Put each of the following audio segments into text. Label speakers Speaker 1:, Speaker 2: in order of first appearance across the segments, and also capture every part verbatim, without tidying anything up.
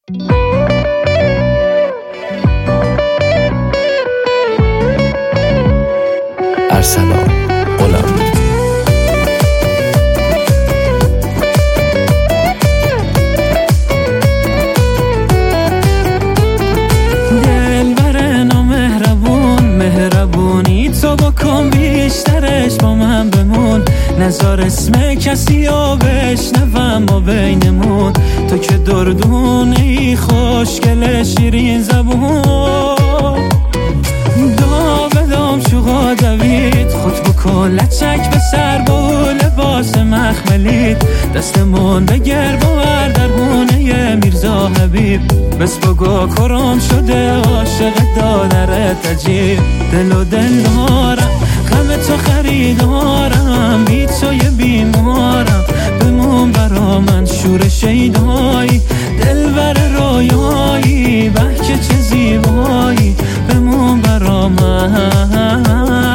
Speaker 1: ارسلان غلامی.
Speaker 2: دلبر نامهربون، مهربونی تو بکن بیشترش، با من بمون، نذار اسم کسی رو بشنوم با بینمون. تو که دردونه ای خوشگل شیرین زبون، دا بدام شوقا دوید، خود بکن لچک به سر با لباس مخملید، دستمون بگر باور در هونه میرزا حبیب، بس بگو کرم شده عاشق دادر تجیب. دل و دل دارم غم تو خریدارم، بی توی بیمارم، بمون برا من شور شیدایی، دلبر رویایی، بحکه چه زیبایی، بمون برا من.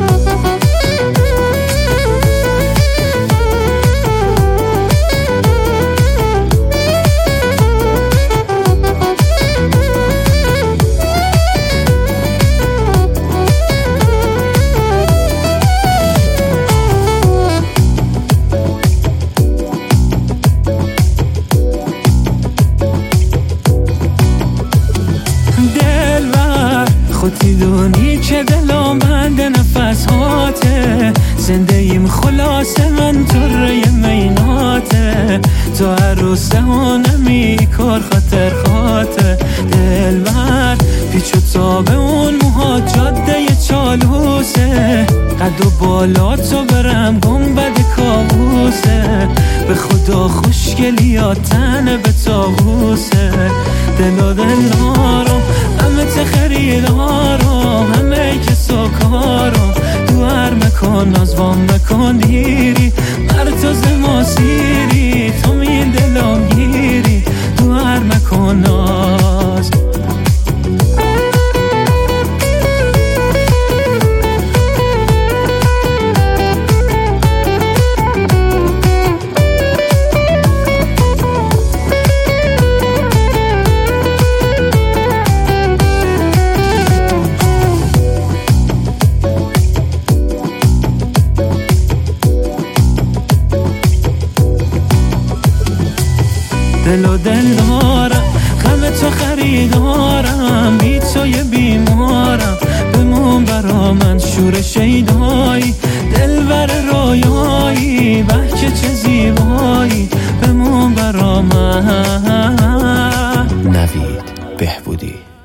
Speaker 2: خودی دونی که دلم بند نفس هاته، زنده ایم خلاصه من طره میناته، تو عروس دهانمی کار خاطر خاطر. دلبر پیچ و تاب اون موها جاده چالوسه، قد و بالا تو برم گنبد کابوسه، به خدا خوشگلیات تنه به تابوسه. دل و دل دارم همه خریدارم، همه کسا کارم، دوار مکن نازوام مکن دیری، مرتاز ما سیری، تو می دلم گیری، دوار مکن ناز. دل و دل دارم غم تو خریدارم، بی توی بیمارم، بمون برا من شور شیدایی، دلبر رویایی، بحکه چه زیبایی، بمون برا من.
Speaker 1: نوید بهبودی.